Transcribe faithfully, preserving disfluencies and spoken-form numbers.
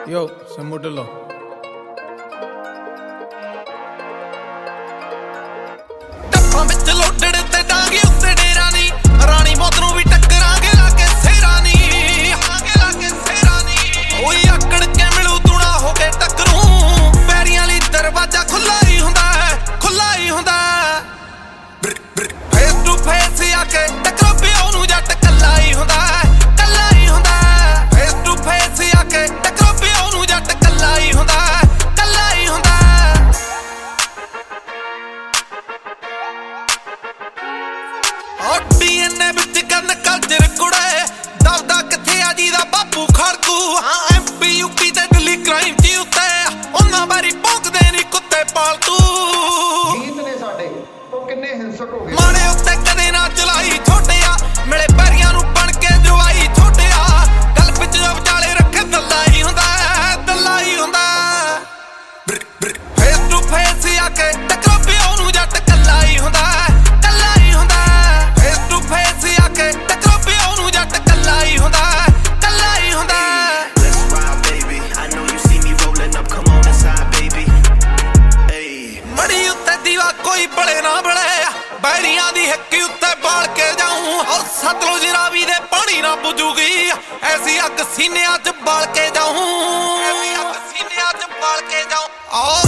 Yo, Sammu Dhillon ਟੱਪਾਂ ਵਿੱਚ ਲੋਡੜ ਤੇ ਡਾਂਗੇ ਉੱਤੇ ਡੇਰਾ ਨੀ ਰਾਣੀ ਮੌਤ ਨੂੰ ਵੀ ਟੱਕਰਾਂਗੇ ਲਾ ਕੇ ਸੇਰਾ ਨੀ ਆਗੇ ਲਾ ਕੇ ਸੇਰਾ ਨੀ ਓਏ ਆਕੜ ਕੇ ਮਿਲੂ ਤੁਣਾ ਹੋ ਕੇ ਟੱਕਰੂ ਪੈਰੀਆਂ ਲਈ ਦਰਵਾਜ਼ਾ ਖੁੱਲਾ ਹੀ ਹੁੰਦਾ ਖੁੱਲਾ ਹੀ ਹੁੰਦਾ ਫੇਸ ਟੂ ਫੇਸ ਆ ਕੇ ਟੱਕਰੋ ਪਿਓ ਨੂੰ ਜੱਟ ਕੱਲਾ ਹੀ ਹੁੰਦਾ ਕੱਲਾ ਹੀ ਹੁੰਦਾ ਫੇਸ ਟੂ ਫੇਸ ਆ ਕੇ ਟੱਕਰੋ ਪਿਓ ਨੂੰ ਜੱਟ ਕੱਲਾ ਹੀ ਹੁੰਦਾ ਕੱਲਾ ਹੀ ਹੁੰਦਾ ਡੀਐਨਏ ਵਿੱਚ ਕਰਨ ਕਲਚਰ ਕੁੜੇ ਦਵਦਾ ਕਿੱਥੇ ਆ ਜੀ ਦਾ ਬਾਪੂ ਖੜਕੂ ਹਾਂ ਐਮਪੀ ਯੂਪੀ ਤੇ ਦਿੱਲੀ ਕ੍ਰਾਈਮ ਜੀ ਉੱਤੇ ਉਹਨਾਂ ਬਾਰੀ ਭੌਂਕਦੇ ਨੀ ਕੁੱਤੇ ਪਾਲਤੂ ਗੀਤ ਨੇ ਸਾਡੇ ਉਹ ਕਿੰਨੇ ਹਿੰਸਕ ਹੋ ਗਏ ਮਾੜੇ ਉੱਤੇ ਕਦੇ ਨਾ ਚਲਾਈ ਛੋਟਿਆ ਮਿਲੇ ਪੈਰੀਆਂ ਨੂੰ ਬਣ ਕੇ ਜਵਾਈ ਛੋਟਿਆ ਗੱਲ ਵਿੱਚ ਵਿਚਾਲੇ ਰੱਖੇ ਦੱਲਾ ਹੀ ਹੁੰਦਾ ਦੱਲਾ ਹੀ ਹੁੰਦਾ ਫੇਸ ਟੂ ਫੇਸ ਆ ਕੇ ਟੱਕਰੋ ਪਿਓ ਨੂੰ ਜੱਟ ਕੱਲਾ ਹੀ ਹੁੰਦਾ ਕੱਲਾ ਹੀ ਹੁੰਦਾ ਫੇਸ ਟੂ ਫੇਸ ਆ ਕੇ ਟੱਕਰੋ ਪਿਓ ਨੂੰ ਜੱਟ ਕੱਲਾ ਹੀ ਹੁੰਦਾ ਕੱਲਾ ਹੀ ਹੁੰਦਾ Let's ride, baby. I know you see me rolling up. Come on inside, baby. Hey. ਮੜੀ ਉੱਤੇ ਦੀਵਾ ਕੋਈ ਬਲੇ ਨਾ ਬਲੇ ਬੈਰੀਆਂ ਦੀ ਹੱਕੀ ਉੱਤੇ ਬਾਲ ਕੇ ਜਾਊਂ ਔਰ ਸਤਲੁਜ ਰਾਵੀ ਦੇ ਪਾਣੀ ਨਾ ਬੁਝੂਗੀ ਐਸੀ ਅੱਗ ਸੀਨਿਆਂ 'ਚ ਬਾਲ ਕੇ ਜਾਊਂ ਐਸੀ ਅੱਗ ਸੀਨਿਆਂ 'ਚ ਬਾਲ ਕੇ ਜਾਊਂ